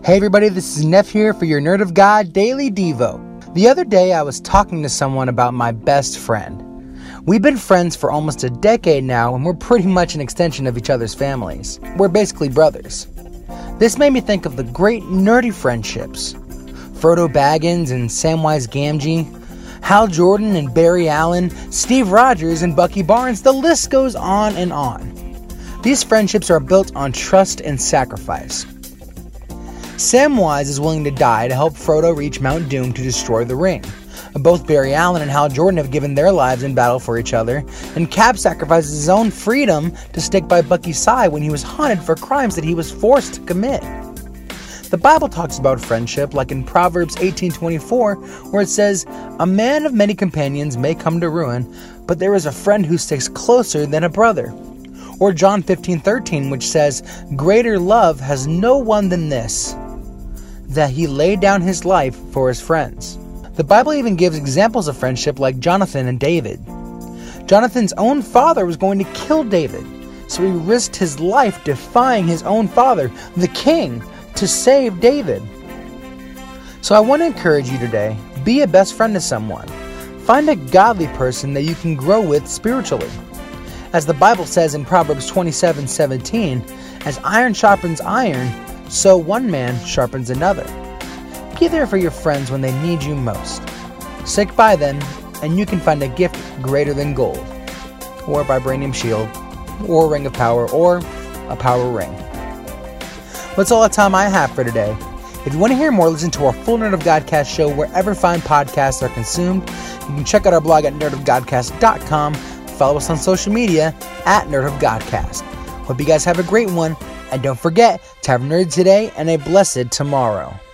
Hey everybody, this is Neff here for your Nerd of God Daily Devo. The other day I was talking to someone about my best friend. We've been friends for almost a decade now, and we're pretty much an extension of each other's families. We're basically brothers. This made me think of the great nerdy friendships. Frodo Baggins and Samwise Gamgee, Hal Jordan and Barry Allen, Steve Rogers and Bucky Barnes, the list goes on and on. These friendships are built on trust and sacrifice. Samwise is willing to die to help Frodo reach Mount Doom to destroy the ring. Both Barry Allen and Hal Jordan have given their lives in battle for each other, and Cap sacrifices his own freedom to stick by Bucky's side when he was hunted for crimes that he was forced to commit. The Bible talks about friendship, like in Proverbs 18:24, where it says, "A man of many companions may come to ruin, but there is a friend who sticks closer than a brother." Or John 15:13, which says, "Greater love has no one than this, that he laid down his life for his friends." The Bible even gives examples of friendship like Jonathan and David. Jonathan's own father was going to kill David, so he risked his life defying his own father, the king, to save David. So I want to encourage you today, be a best friend to someone. Find a godly person that you can grow with spiritually. As the Bible says in Proverbs 27:17, "As iron sharpens iron, so one man sharpens another." Be there for your friends when they need you most. Stick by them, and you can find a gift greater than gold, or a vibranium shield, or a ring of power, or a power ring. That's all the time I have for today. If you want to hear more, listen to our full Nerd of Godcast show wherever fine podcasts are consumed. You can check out our blog at nerdofgodcast.com. Follow us on social media at Nerd of Godcast. Hope you guys have a great one, and don't forget to have nerds today and a blessed tomorrow.